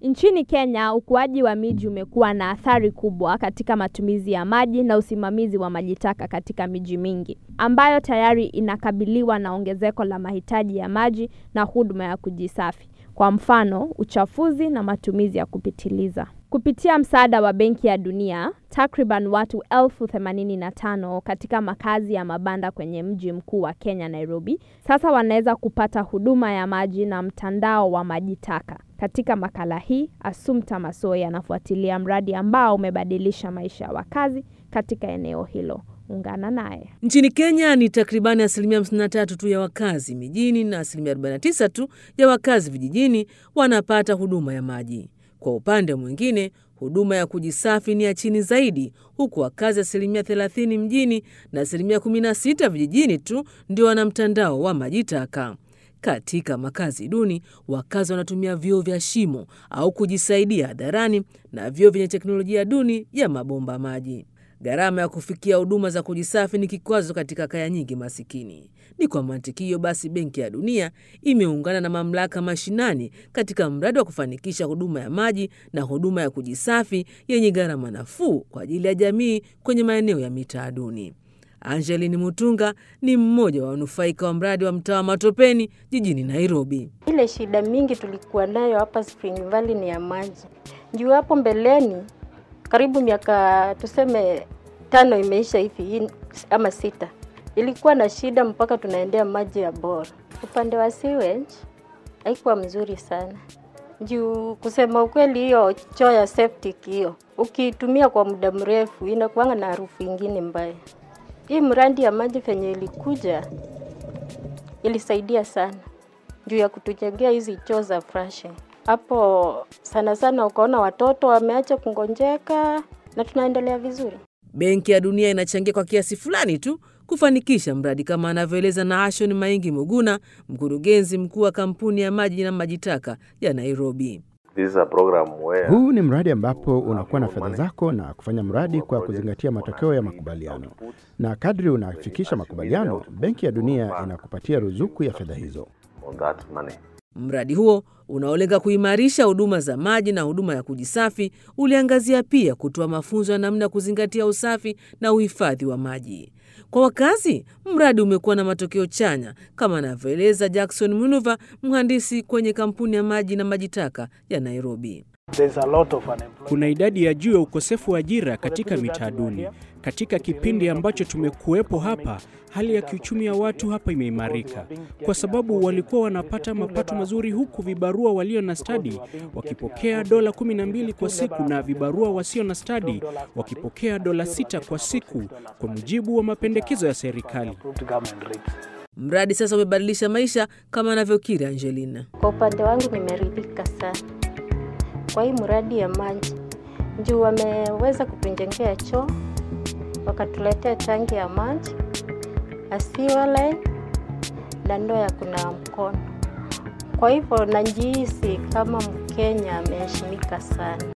Nchini Kenya, ukuaji wa miji umekuwa na athari kubwa katika matumizi ya maji na usimamizi wa maji taka katika miji mingi, ambayo tayari inakabiliwa na ongezeko la mahitaji ya maji na huduma ya kujisafi. Kwa mfano, uchafuzi na matumizi ya kupitiliza. Kupitia msaada wa Benki ya Dunia, takriban watu 85,000 katika makazi ya mabanda kwenye mji mkuu wa Kenya, Nairobi, sasa wanaweza kupata huduma ya maji na mtandao wa maji taka. Katika makala hii, Assumpta Massoi anafuatilia mradi ambao umebadilisha maisha ya wakazi katika eneo hilo. Ungana naye. Nchini Kenya ni takribani 53% tu ya wakazi mijini na 49% tu ya wakazi vijijini wanapata huduma ya maji. Kwa upande mwingine, huduma ya kujisafi ni ya chini zaidi, huku wakazi 30% mjini na 16% vijijini tu ndio wana mtandao wa maji taka. Katika makazi duni, wakazi wanatumia vyoo vya shimo au kujisaidia hadharani na vyoo vyenye teknolojia duni ya mabomba maji. Gharama ya kufikia huduma za kujisafi ni kikwazo katika kaya nyingi masikini. Ni kwa mantiki hiyo basi Benki ya Dunia imeungana na mamlaka mashinani katika mradi wa kufanikisha huduma ya maji na huduma ya kujisafi yenye gharama nafuu kwa ajili ya jamii kwenye maeneo ya mitaa duni. Angeline Mutunga ni mmoja wa wanufaika wa mradi wa mtaa wa Matopeni jijini Nairobi. Ile shida mingi tulikuwa nayo hapa Spring Valley ni ya maji. Juu hapo mbeleni karibu miaka tuseme 5 imeisha hivi ama 6. Ilikuwa na shida mpaka tunaendea maji ya bora. Upande wa sewage haikuwa mzuri sana. Juu kusema ukweli hiyo choo ya septic hiyo ukitumia kwa muda mrefu inakuwa na harufu nyingine mbaya. Hii mradi ya maji fenye ilikuja ilisaidia sana juu ya kutujengea hizi choo za flushing. Hapo sana sana ukaona watoto wameacha kungonjeka na tunaendelea vizuri. Benki ya Dunia inachangia kwa kiasi fulani tu kufanikisha mradi kama anavyoeleza Naashon Maingi Muguna, mkurugenzi mkuu wa kampuni ya maji na maji taka ya Nairobi. Huu ni mradi ambapo unakuwa na fedha zako na kufanya mradi kwa kuzingatia matokeo ya makubaliano. Na kadri unafikisha makubaliano, Benki ya Dunia inakupatia ruzuku ya fedha hizo. Mradi huo unaolenga kuimarisha huduma za maji na huduma ya kujisafi uliangazia pia kutoa mafunzo ya namna kuzingatia usafi na uhifadhi wa maji. Kwa wakazi, mradi umekuwa na matokeo chanya kama anavyoeleza Jackson Munuva, mhandisi kwenye kampuni ya maji na maji taka ya Nairobi. Kuna idadi ya juu ya ukosefu wa ajira katika mitaa duni. Katika kipindi ambacho tumekuwepo hapa, hali ya kiuchumi ya watu hapa imeimarika kwa sababu walikuwa wanapata mapato mazuri, huku vibarua walio na stadi wakipokea $12 kwa siku na vibarua wasio na stadi wakipokea $6 kwa siku kwa mujibu wa mapendekezo ya serikali. Mradi sasa umebadilisha maisha kama anavyokiri Angelina. Kwa upande wangu nimeridhika sana kwa hii mradi ya maji. Juu wameweza kutujengea choo, wakatuletea tangi ya maji, sewer line na ndoo ya kunawa mkono. Kwa hivyo najihisi kama Mkenya ameheshimika sana.